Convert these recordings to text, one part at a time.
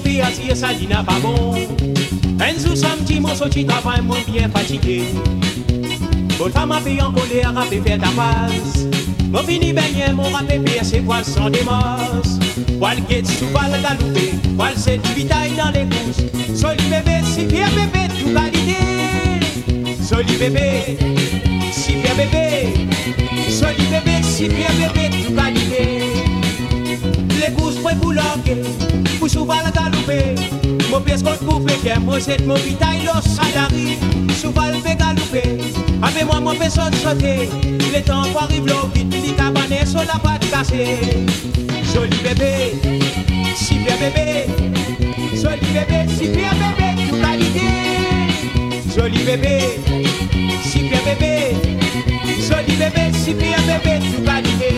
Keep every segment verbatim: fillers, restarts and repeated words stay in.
pays assis, ça dit n'a pas bon. Un jour samedi, mon sorti travail, mon bien fatigué. Bonne femme a payé en colère, a fait faire ta passe. Mon fini baigné, mon rappé payé ses poils sans démence. Poil guette sous balle galoupé, poil c'est du vitaille dans les courses. Soli bébé, si bien bébé, tout qualité. Soli bébé, si bien bébé. Soli bébé, si bien bébé, tout qualité. Les courses pour boulonger, pour souvent la galoupé. Mon pièce contre pour faire, moi c'est mon vitaille, l'os salari. Souvent le fait galouper, avec moi mon personne sauter. Le temps pour arriver au vite, les cabanets sur la patte cassée. Joli bébé, si bien bébé. Joli bébé, si bien bébé, tout qualité. Joli bébé, si bien bébé. Joli bébé, si bien bébé, tout qualité.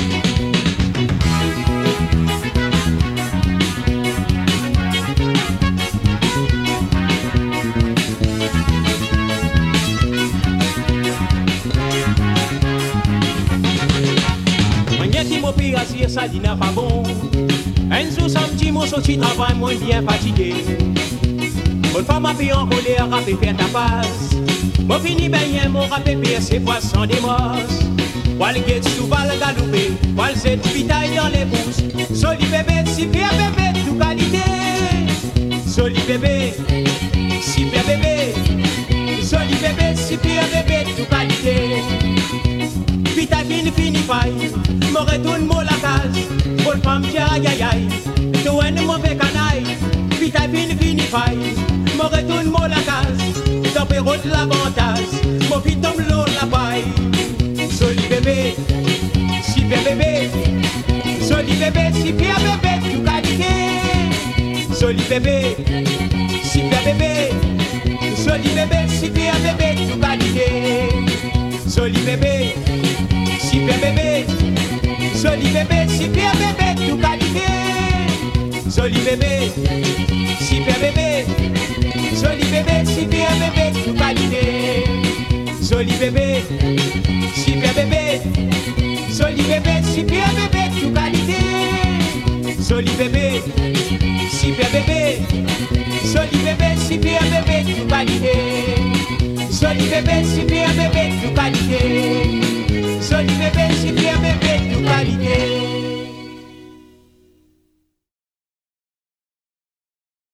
Mon pays assis, ça dit n'a pas bon. Un jour samedi, mon sorti travail, moi bien fatigué. Bonne femme a payé en colère, a fait faire ta passe. Mon fini baigné, mon rappé payé ses poissons des mosses. Poil guette sous balle galoupé, poil c'est du vitaille dans les bousses. Joli bébé, si bien bébé, tout qualité. Joli bébé, si bien bébé. Joli bébé, si bien bébé, tout qualité. Vitaille fini fini faille. Me retourne mon la case, pour femme qui aïe aïe aïe. Tout un mauvais canaille, vite à fini fini faille. Me retourne mon la case, dans le de l'avantage. Mon fils tombe l'eau la paille. Joli bébé, si bien bébé. Joli bébé, si bien bébé, tout qualité. Joli bébé, si bien bébé. Joli bébé, si bien bébé, tout qualité. Joli bébé, si bien bébé. Joli bébé, si bien bébé, tout qualité. Joli bébé, si bien bébé. Joli bébé, si bien bébé, tout qualité. Joli bébé, si bien bébé. Joli bébé, si bien bébé, tout qualité. Joli bébé, si bien bébé. Joli bébé, si bien bébé, tout qualité. Joli bébé, si bien bébé, tout